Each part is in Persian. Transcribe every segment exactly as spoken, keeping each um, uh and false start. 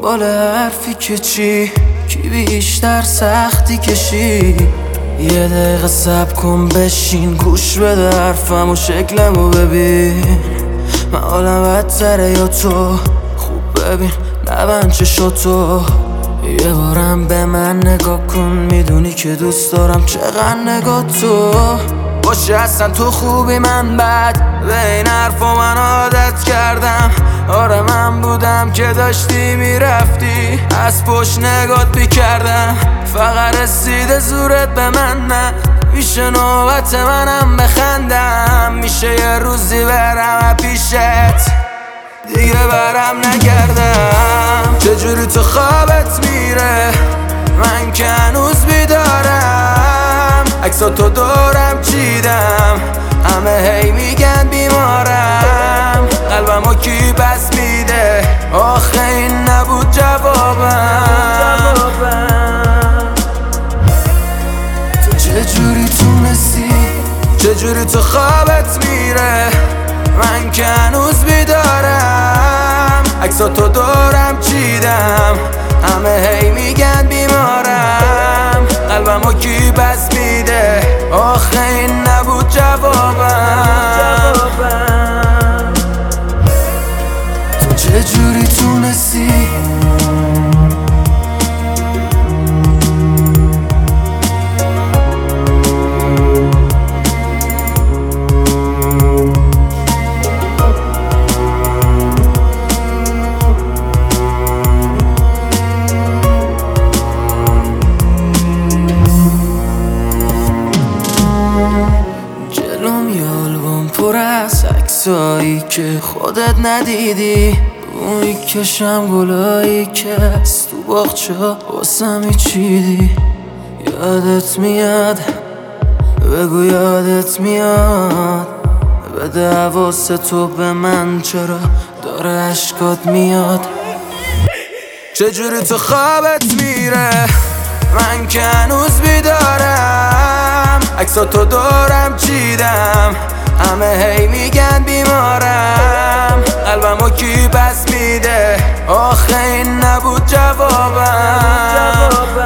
دنبال حرفی که چی کی بیشتر سختی کشی. یه دقیقه صبر کن بشین گوش بده حرفم و شکلمو ببین. من حالم بدتره یا تو؟ خوب ببین نبند چشاتو. یه بارم به من نگاه کن میدونی که دوست دارم چقدر نگاه تو باشه. اصلا تو خوبی من بد به این حرفا من عادت کردم. آره من بودم که داشتی میرفتی از پشت نگات میکردم. فقط رسیده زورت به من نه میشه نوبت منم بخندم. میشه یه روزی برم پیشت دیگه برم نگردم. چجوری تو خوابت میره من که هنوز بیدارم. عکساتو دورم چیدم همه هی میگن بیمارم. قلبمو کی پس میده آخه این نبود جوابم. تو چجوری تونستی چجوری تو خوابت میره من که هنوز بیدارم. عکساتو دورم چیدم همه هی میگن بیمارم. قلبمو کی پس میده آخه این نبود جوابم. تو چجوری تونستی پر از عکسایی که خودت ندیدی. اون کشم گلایی که از تو باغچه واسم چیدی. یادت میاد بگو یادت میاد بده حواس تو به من چرا داره عشقات میاد. چجوری تو خوابت میره من که هنوز بیدارم. عکساتو دورم چیدم همه هی میگن بیمارم. قلبمو کی پس میده آخه این نبود جوابم.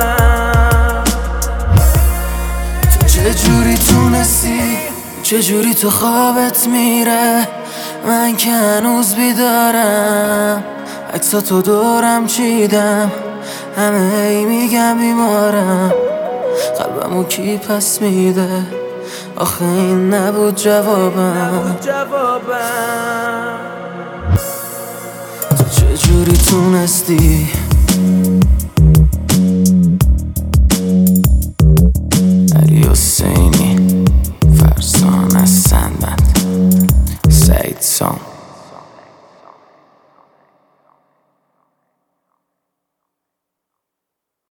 تو چجوری تونستی چجوری تو خوابت میره من که هنوز بیدارم. عکساتو دورم چیدم همه هی میگن بیمارم. قلبمو کی پس میده آخه این نبود جوابم. تو چجوری تونستی